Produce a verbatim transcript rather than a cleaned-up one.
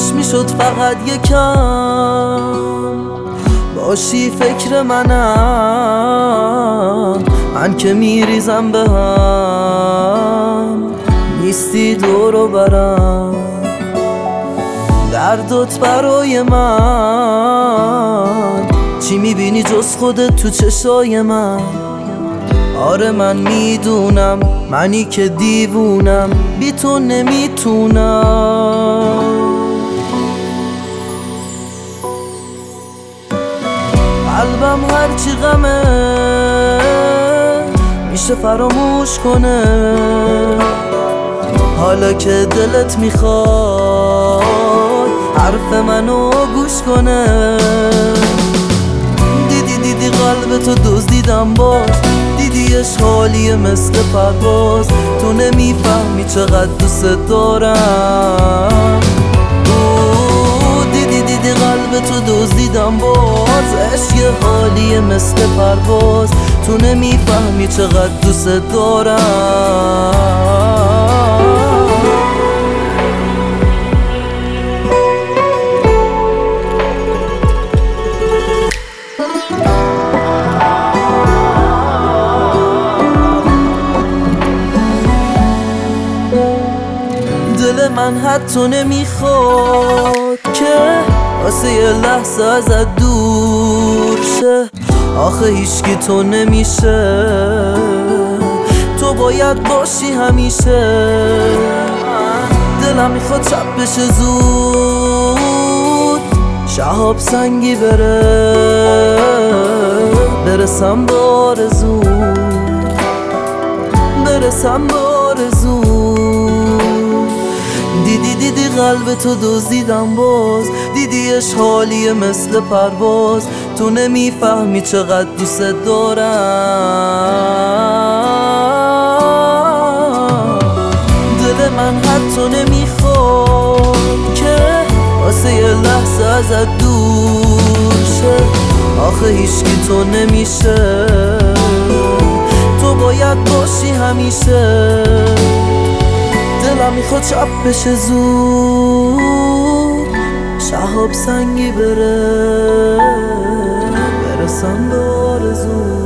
کاش میشد فقط یکم باشی فکر منم، من که میریزم به هم نیستی دور و برم. دردت برای من چی میبینی جز خودت تو چشای من؟ آره من میدونم، منی که دیوونم بی تو نمیتونم. قلبم هرچی غمه میشه فراموش کنه، حالا که دلت میخواد حرف منو گوش کنه. دیدی دیدی قلبتو دزدیدم باز، دیدی اشغالیه مثل پرواز. تو نمیفهمی چقدر دوست دارم. دیدی دیدی قلبتو دزدیدم باز، عشق حالیه مثل پرواز. تو نمیفهمی چقدر دوست دارم. دل من حتی نمیخواد که واسه یه لحظه ازت دور شه. آخه هیچکی تو نمیشه، تو باید باشی همیشه. دلم میخواد شب بشه زود، شهاب سنگی بره، برسم به آرزو، برسم به آرزو. دیدی دیدی قلبتو دزدیدم باز، دیدی اشغالیه مثل پرواز. تو نمیفهمی چقدر دوست دارم. دل من حتی نمیخواد که واسه یه لحظه ازت دور شه. آخه هیچکی تو نمیشه، تو باید باشی همیشه. دلم میخواد شب بشه زود، شهاب سنگی بره، برسم به آرزو.